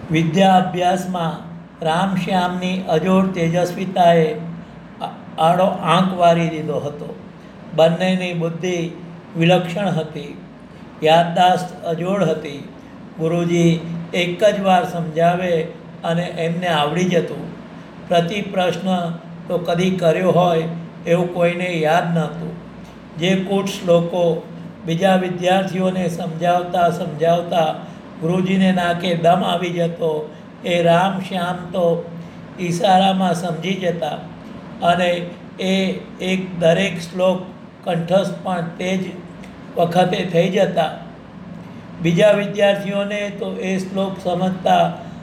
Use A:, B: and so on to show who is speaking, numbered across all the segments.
A: વિદ્યા અભ્યાસમાં રામશ્યામની અજોડ તેજસ્વીતાએ આડો આંક વારી દીધો હતો. બંનેની બુદ્ધિ વિલક્ષણ હતી, યાદદાસ્ત અજોડ હતી. ગુરુજી એક જ વાર સમજાવે અને એમને આવડી જતું. પ્રતિ પ્રશ્ન તો કદી કર્યો હોય એવું કોઈને યાદ નહોતું. જે કૂટ શ્લોકો બીજા વિદ્યાર્થીઓને સમજાવતા ગુરુજીને નાકે દમ આવી જતો, એ રામ શ્યામ તો ઈશારામાં સમજી જતા અને એ દરેક શ્લોક કંઠસ્થ પણ તે જ વખતે થઈ જતા. બીજા વિદ્યાર્થીઓને તો એ શ્લોક સમજતા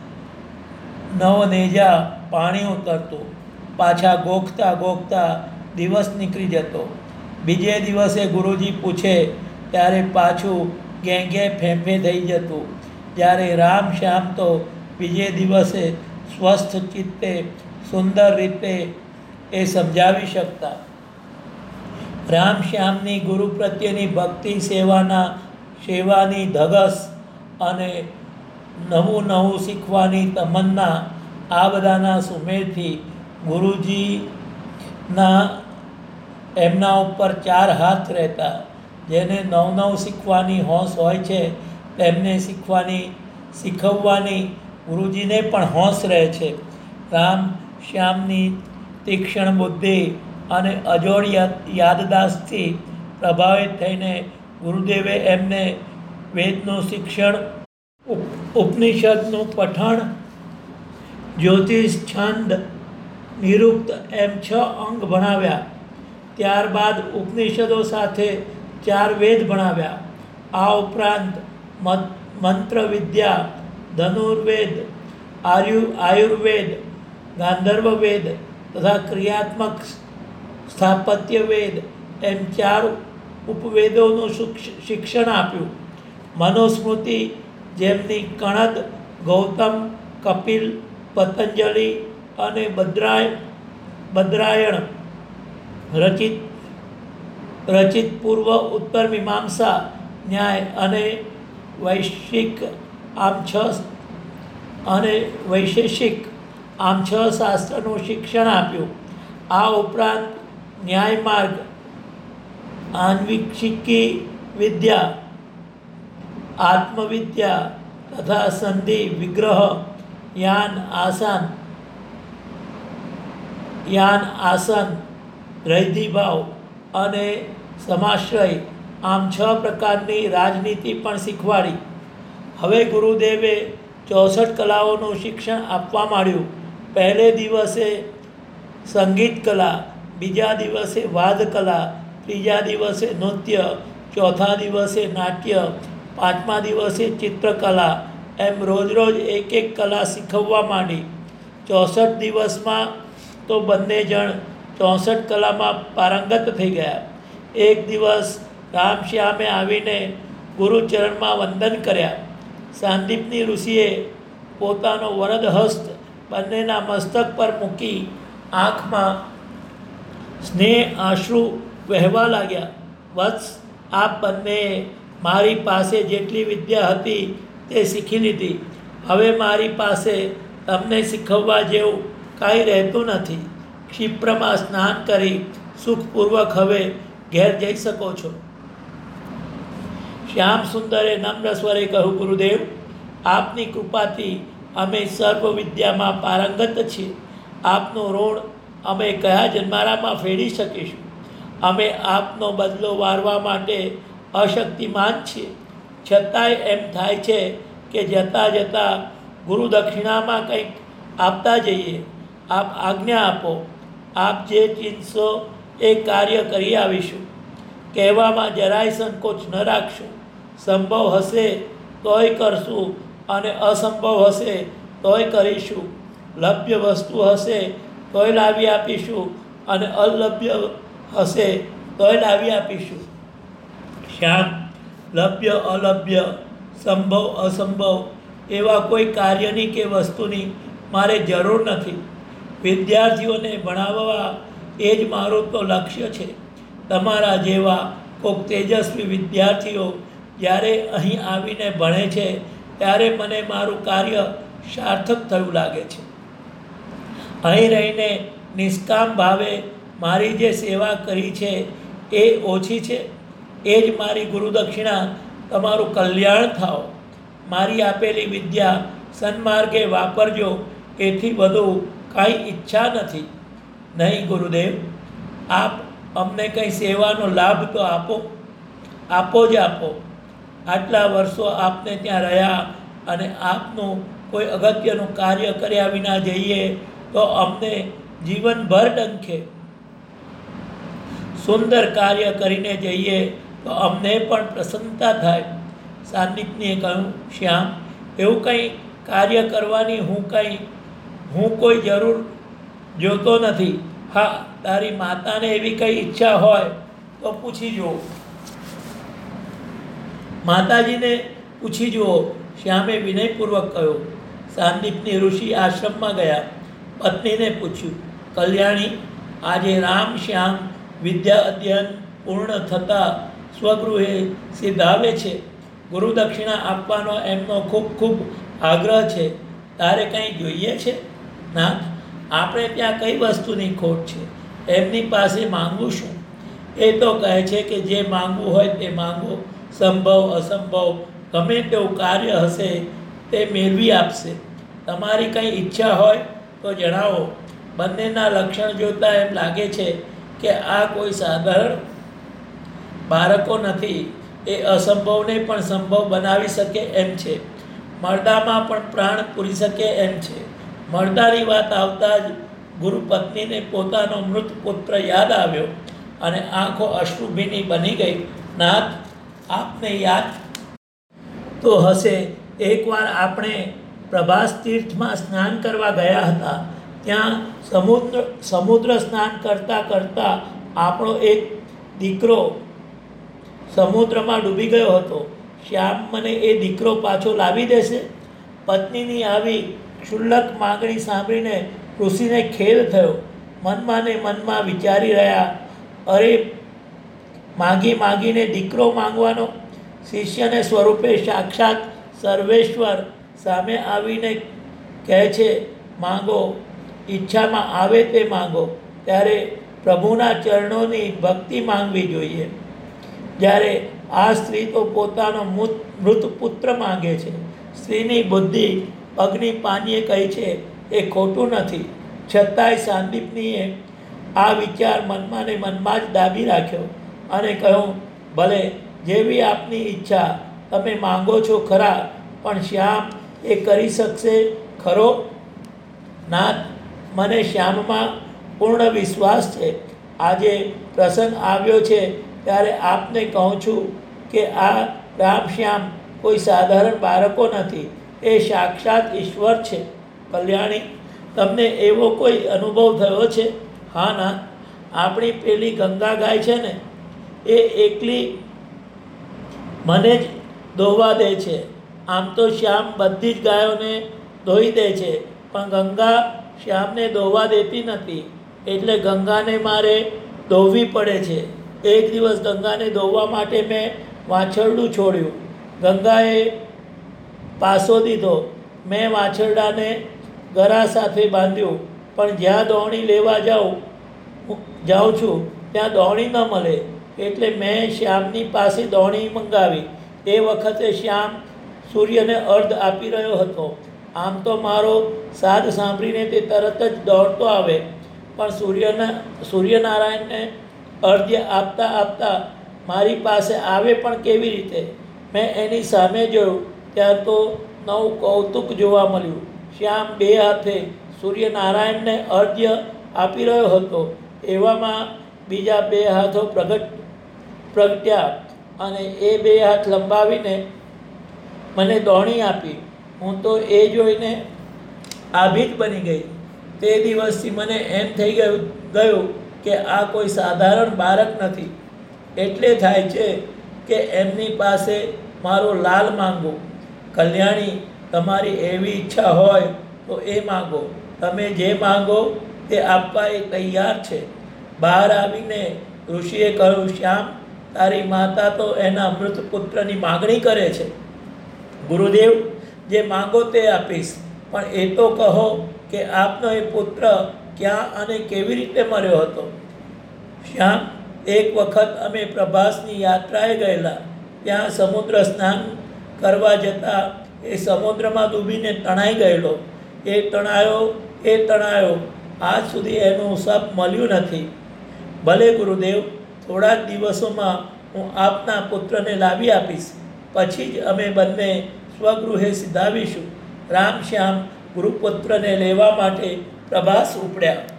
A: નવનેજા પાણી ઉતરતું. પાછા ગોખતા દિવસ નીકળી જતો. બીજે દિવસે ગુરુજી પૂછે ત્યારે પાછું ગેંગે ફેંફે થઈ જતું. જ્યારે રામ શ્યામ તો બીજે દિવસે સ્વસ્થ ચિત્તે સુંદર રીતે એ સમજાવી શકતા. રામ શ્યામની ગુરુ પ્રત્યેની ભક્તિ, સેવાની ધગસ અને નવું શીખવાની તમન્ના, આ બધાના સુમેળથી ગુરુજીના એમના ઉપર 4 હાથ રહેતા. જેને નવ શીખવાની હોંશ હોય છે તેમને શીખવવાની ગુરુજીને પણ હોંશ રહે છે. રામ શ્યામની તીક્ષ્ણ બુદ્ધિ અને અજોડ યાદદાસ્તથી પ્રભાવિત થઈને ગુરુદેવે એમને વેદનું શિક્ષણ, ઉપનિષદનું પઠણ, જ્યોતિષ, છંદ, નિરુક્ત એમ 6 અંગ ભણાવ્યા. ત્યારબાદ ઉપનિષદો સાથે 4 વેદ ભણાવ્યા. આ ઉપરાંત મંત્ર વિદ્યા, ધનુર્વેદ, આયુર્વેદ, ગાંધર્વ વેદ તથા ક્રિયાત્મક સ્થાપત્ય વેદ એમ 4 ઉપવેદોનું શિક્ષણ આપ્યું. મનુસ્મૃતિ, જેમની કણદ, ગૌતમ, કપિલ, પતંજલિ અને બદ્રાયણ રચિત પૂર્વ ઉત્તર મીમાંસા, ન્યાય અને વૈશેષિક આમ 6 શાસ્ત્રનું શિક્ષણ આપ્યું. આ ઉપરાંત ન્યાય માર્ગ, આન્વીક્ષિકી વિદ્યા, આત્મવિદ્યા તથા સંધિ, વિગ્રહ, યાન આસન, દ્વૈધીભાવ અને સમાશ્રય આમ 6 પ્રકારની રાજનીતિ પણ શીખવાડી. હવે ગુરુદેવે 64 કલાઓનું શિક્ષણ આપવા માંડ્યું. પહેલે દિવસે સંગીત કલા, બીજા દિવસે વાદ કલા, ત્રીજા દિવસે નૃત્ય, ચોથા દિવસે નાટ્ય, પાંચમા દિવસે ચિત્રકલા, એમ રોજ એક કલા શીખવવા માંડી. 64 દિવસમાં તો બંને જણ 64 કલામાં પારંગત થઈ ગયા. એક દિવસ રામશ્યામે આવીને ગુરુચરણમાં વંદન કર્યા. સાંદીપની ઋષિએ પોતાનો વરદ હસ્ત બંનેના મસ્તક પર મૂકી આંખમાં સ્નેહ આંસુ વહેવા લાગ્યા. વત્સ, આપ બંનેએ મારી પાસે જેટલી વિદ્યા હતી તે શીખી લીધી. હવે મારી પાસે તમને શીખવવા જેવું કાંઈ રહેતું નથી. ક્ષિપ્રમાં સ્નાન કરી સુખપૂર્વક હવે ઘેર જઈ શકો છો. શ્યામ સુંદરે નમ્ર સ્વરે કહ્યું, ગુરુદેવ, આપની કૃપાથી અમે સર્વ વિદ્યામાં પારંગત છીએ. આપનું ઋણ અમે કયા જન્મારામાં ફેરી શકીશું? અમે આપનો બદલો વારવા માટે અશક્તિમાન છીએ. છતાંય એમ થાય છે કે જતાં ગુરુ દક્ષિણામાં કંઈક આપતા જઈએ. આપ આજ્ઞા આપો. આપ જે ચીંધશો એ કાર્ય કરી આવીશું. કહેવામાં જરાય સંકોચ ન રાખશું. સંભવ હશે તોય કરશું અને અસંભવ હશે તોય કરીશું. લભ્ય વસ્તુ હશે તોય લાવી આપીશું અને અલભ્ય હશે તોય લાવી આપીશું. શ્યામ, લભ્ય અલભ્ય, સંભવ અસંભવ એવા કોઈ કાર્યની કે વસ્તુની મારે જરૂર નથી. વિદ્યાર્થીઓને ભણાવવા એ જ મારું તો લક્ષ્ય છે. તમારા જેવા કોઈક તેજસ્વી વિદ્યાર્થીઓ જ્યારે અહીં આવીને ભણે છે ત્યારે મને મારું કાર્ય સાર્થક થયું લાગે છે. અહીં રહીને નિષ્કામ ભાવે મારી જે સેવા કરી છે એ ઓછી છે. એ જ મારી ગુરુદક્ષિણા, તમારું કલ્યાણ થાઓ. મારી આપેલી વિદ્યા સન્માર્ગે વાપરજો, એથી વધુ કાંઈ ઈચ્છા નથી. નહીં ગુરુદેવ, આપ અમને કંઈ સેવાનો લાભ તો આપો, આપો જ આપો. આટલા વર્ષો આપને ત્યાં રહ્યા અને આપનું કોઈ અગત્યનું કાર્ય કર્યા વિના જઈએ તો અમને જીવનભર ડંખે. સુંદર કાર્ય કરીને જઈએ તો અમને પણ પ્રસન્નતા થાય. સાંદીપનીએ કહ્યું, શ્યામ, એવું કંઈ કાર્ય કરવાની હું કોઈ જરૂર જોતો નથી. હા, તારી માતાને એવી કંઈ ઈચ્છા હોય તો પૂછી જુઓ, માતાજીને પૂછી જુઓ, શ્યામે વિનયપૂર્વક કહ્યું. સાંદીપની ઋષિ આશ્રમમાં ગયા. પત્નીને પૂછ્યું, કલ્યાણી, આજે રામ શ્યામ વિદ્યા અધ્યયન પૂર્ણ થતાં સ્વગૃહે સિધાવે છે. ગુરુદક્ષિણા આપવાનો એમનો ખૂબ ખૂબ આગ્રહ છે. તારે કંઈ જોઈએ છે? નાથ, આપણે ત્યાં કઈ વસ્તુની ખોટ છે? એમની પાસે માંગવું શું? એ તો કહે છે કે જે માંગવું હોય તે માંગો. સંભવ અસંભવ ગમે તેવું કાર્ય હશે તે મેળવી આપશે. તમારી કંઈ ઈચ્છા હોય તો જણાવો. બંનેના લક્ષણ જોતાં એમ લાગે છે કે આ કોઈ સાધારણ બાળકો નથી. એ અસંભવને પણ સંભવ બનાવી શકે એમ છે. મરદામાં પણ પ્રાણ પૂરી શકે એમ છે. મરદાની વાત આવતા જ ગુરુ પત્નીને પોતાનો મૃત પુત્ર યાદ આવ્યો અને આંખો અશ્રુભીની બની ગઈ. નાથ, આપને યાદ તો હશે, એકવાર આપણે પ્રભાસ તીર્થમાં સ્નાન કરવા ગયા હતા. ત્યાં સમુદ્ર સ્નાન કરતાં કરતાં આપણો એક દીકરો સમુદ્રમાં ડૂબી ગયો હતો. શ્યામ મને એ દીકરો પાછો લાવી દેશે? પત્નીની આવી ક્ષુલ્લક માગણી સાંભળીને ઋષિને ખેદ થયો. મનમાં ને મનમાં વિચારી રહ્યા, અરે, માગીને દીકરો માંગવાનો? શિષ્યને સ્વરૂપે સાક્ષાત સર્વેશ્વર સામે આવીને કહે છે, માંગો. ઈચ્છામાં આવે તે માંગો. ત્યારે પ્રભુના ચરણોની ભક્તિ માંગવી જોઈએ. જ્યારે આ સ્ત્રી તો પોતાનો મૃત પુત્ર માંગે છે. સ્ત્રીની બુદ્ધિ અગ્નિ પાનીએ કહી છે એ ખોટું નથી. છતાંય સાંદીપનીએ આ વિચાર મનમાં ને મનમાં જ દાબી રાખ્યો અને કહ્યું, ભલે, જેવી આપની ઈચ્છા. તમે માંગો છો ખરા, પણ શ્યામ એ કરી શકશે ખરો? નાથ, મને શ્યામમાં પૂર્ણ વિશ્વાસ છે. આજે પ્રસંગ આવ્યો છે ત્યારે આપને કહું છું કે આ રામશ્યામ કોઈ સાધારણ બાળકો નથી. એ સાક્ષાત ઈશ્વર છે. કલ્યાણી, તમને એવો કોઈ અનુભવ થયો છે? હા ના, આપણી પેલી ગંગા ગાય છે ને, એ એકલી મને જ દોવા દે છે. આમ તો શ્યામ બધી જ ગાયોને ધોઈ દે છે, પણ ગંગા શ્યામને દોવા દેતી નથી. એટલે ગંગાને મારે દોવવી પડે છે. એક દિવસ ગંગાને દોવવા માટે મેં વાછરડું છોડ્યું. ગંગાએ પાસો દીધો. મેં વાછરડાને ગરા સાથે બાંધ્યું, પણ જ્યાં દોણી લેવા જાઉં છું ત્યાં દોણી ન મળે. એટલે મેં શ્યામની પાસે દોણી મંગાવી. એ વખતે શ્યામ સૂર્યને અર્ધ આપી રહ્યો હતો. આમ તો મારો સાદ સાંભળીને તે તરત જ દોડતો આવે, પણ સૂર્યનારાયણને અર્ધ્ય આપતા આપતા મારી પાસે આવે પણ કેવી રીતે? મેં એની સામે જોયું ત્યાં તો નવું કૌતુક જોવા મળ્યું. શ્યામ બે હાથે સૂર્યનારાયણને અર્ધ્ય આપી રહ્યો હતો. એવામાં બીજા બે હાથો પ્રગટ્યા અને એ બે હાથ લંબાવીને મને દોણી આપી. હું તો એ જોઈને આભીત બની ગઈ. તે દિવસથી મને એમ થઈ ગયું કે આ કોઈ સાધારણ બાળક નથી. એટલે થાય છે કે એમની પાસે મારો લાલ માંગો. કલ્યાણી, તમારી એવી ઈચ્છા હોય તો એ માંગો. તમે જે માંગો તે આપવા એ તૈયાર છે. બહાર આવીને ઋષિએ કહ્યું, શ્યામ, તારી માતા તો એના મૃત પુત્રની માગણી કરે છે. ગુરુદેવ, જે માંગો તે આપીશ. પણ એ તો કહો કે આપનો એ પુત્ર ક્યાં અને કેવી રીતે મર્યો હતો? શ્યામ, એક વખત અમે પ્રભાસની યાત્રાએ ગયેલા. ત્યાં સમુદ્ર સ્નાન કરવા જતાં એ સમુદ્રમાં ડૂબીને તણાઈ ગયેલો. એ તણાયો આજ સુધી એનું શબ મળ્યું નથી. ભલે ગુરુદેવ, થોડા જ દિવસોમાં હું આપના પુત્રને લાવી આપીશ. પછી જ અમે બંને સ્વગૃહે સિધાવીશું. રામશ્યામ ગુરુપુત્રને લેવા માટે પ્રભાસ ઉપડ્યા.